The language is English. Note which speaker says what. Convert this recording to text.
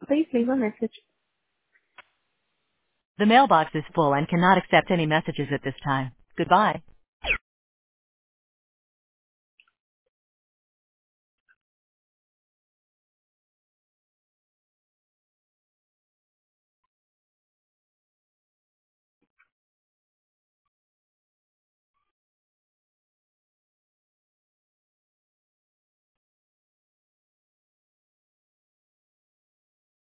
Speaker 1: Please leave a message.
Speaker 2: The mailbox is full and cannot accept any messages at this time. Goodbye.